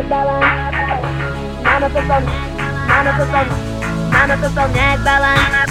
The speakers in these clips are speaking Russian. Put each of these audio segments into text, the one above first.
пополняет баланс. Мама пополняет баланс.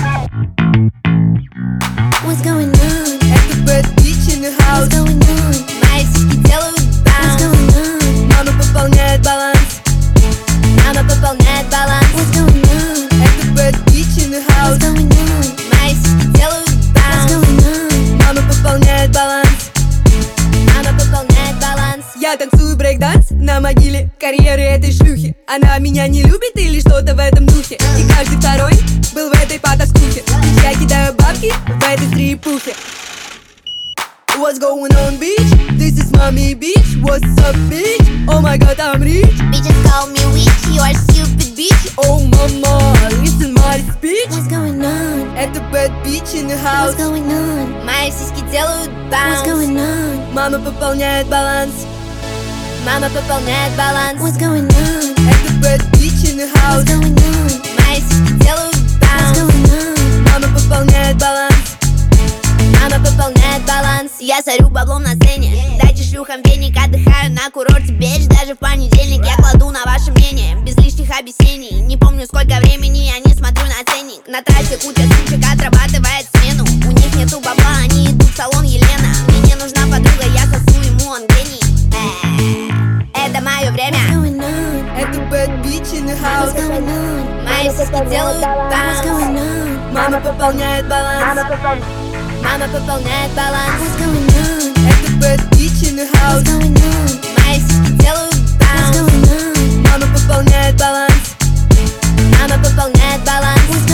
What's going on? Это bad bitch in the house. What's going on? Мои сиськи делают What's баунс. going on? Мама пополняет баланс. Мама пополняет баланс. What's going on? Это bad bitch in the house. What's going on? Мои сиськи делают What's баунс. going on? Мама пополняет баланс. Мама пополняет баланс. Я танцую брейк-данс на могиле карьеры этой шлюхи. Она меня не любит или что-то в этом духе. И каждый второй был в этой потаскухе. Я кидаю бабки в этой стрипухе. What's going on, bitch? This is mommy, bitch. What's up, bitch? Oh my god, I'm rich. Bitches call me witch, you are stupid bitch. Oh mama, listen my speech. What's going on? Это bad bitch in the What's house. going on? Мои сиськи делают What's баунс. going on? Мама пополняет баланс. Мама пополняет баланс. What's going on? Это bad bitch in the house. What's going on? Мои сиськи делают What's баунс. going on? Мама пополняет баланс. Мама пополняет баланс. Я сорю баблом на сцене. Дайте шлюхам веник, отдыхаю на курорте Бельш. Даже в понедельник я кладу на ваше мнение без лишних объяснений. Не помню сколько времени, я не смотрю на ценник. На трассе куча сучек отрабатывает смену. У них нету бабла, они идут в салон Елена. Мне не нужна подруга, я сосу ему, он гений. Это мое время. What's going on? Это bad bitch in the house. What's going on? Мои сиськи делают What's баунс. going on? Мама пополняет баланс. Мама пополняет баланс. What's going on? Это bad bitch in the What's house. going on? Мои сиськи делают What's баунс. going on? Мама пополняет баланс. Мама пополняет баланс. What's